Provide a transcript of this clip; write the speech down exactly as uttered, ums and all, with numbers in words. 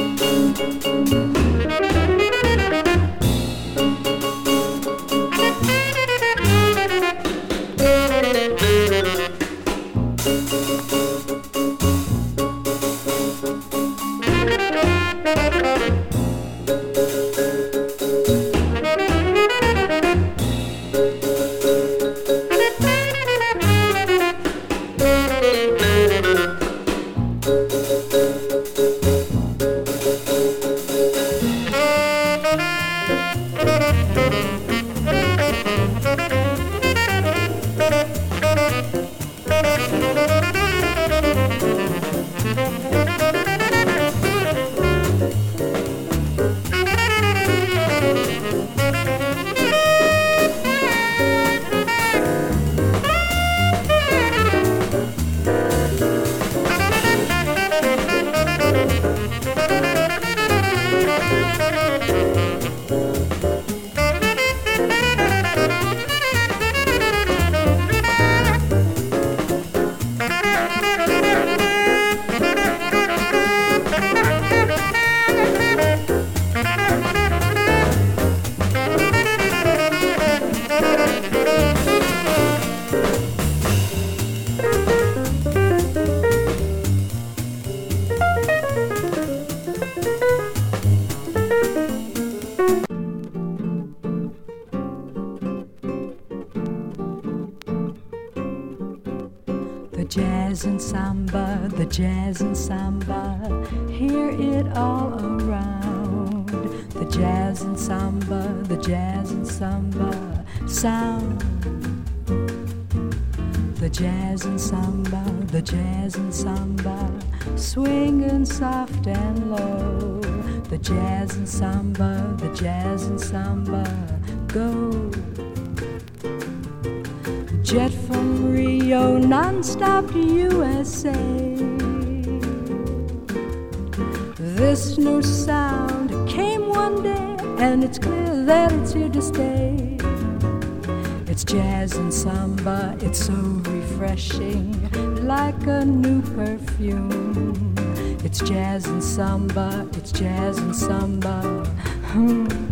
Jazz and samba, the jazz and samba, hear it all around. The jazz and samba, the jazz and samba sound. The jazz and samba, the jazz and samba, swinging soft and low. The jazz and samba, the jazz and samba, go. Jet from Rio, non-stop to U S A. This new sound came one day, and it's clear that it's here to stay. It's jazz and samba, it's so refreshing, like a new perfume. It's jazz and samba, it's jazz and samba. Hmm.